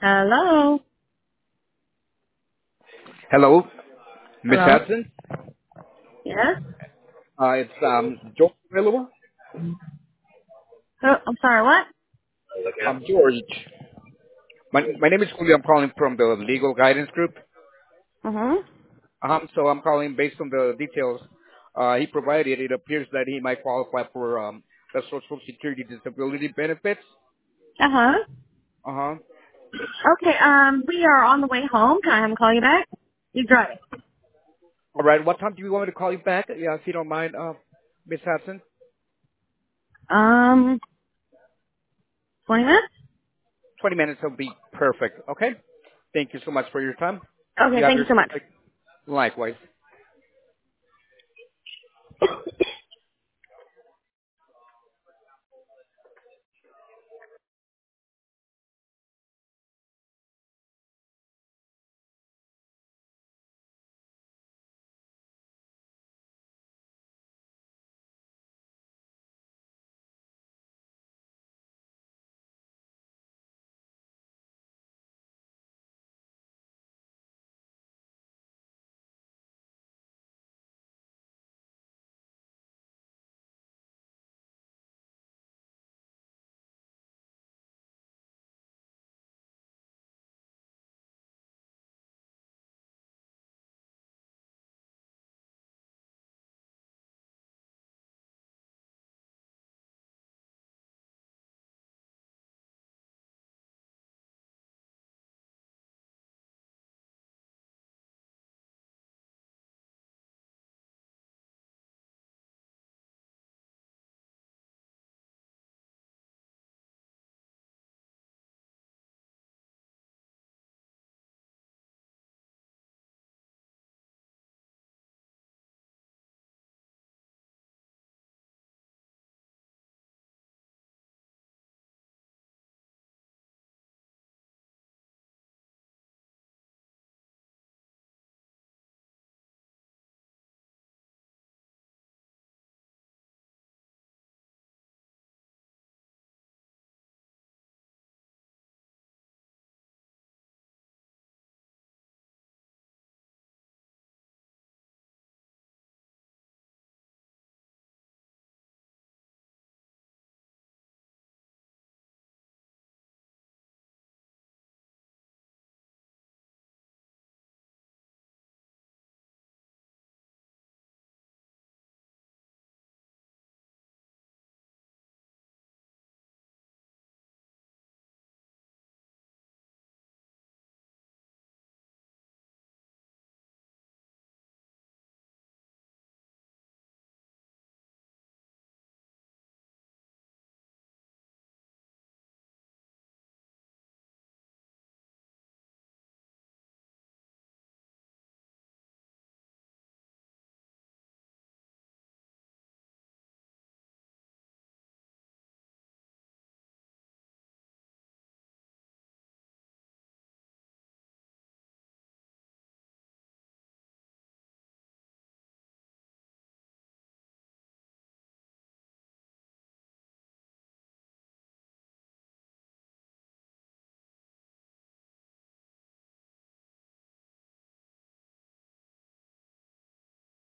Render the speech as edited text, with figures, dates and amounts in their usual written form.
Hello. Hello, Miss Hello. Hudson. Yes. It's George available. Oh, I'm sorry. What? I'm George. My name is Julio. I'm calling from the Legal Guidance Group. Mhm. So I'm calling based on the details he provided. It appears that he might qualify for the Social Security disability benefits. Uh huh. Uh huh. Okay. We are on the way home. Can I have him call you back? You driving? All right. What time do you want me to call you back? Yeah, if you don't mind, Miss Hudson. 20 minutes. 20 minutes will be perfect. Okay. Thank you so much for your time. Okay. You have Thank you so yourself much. likewise.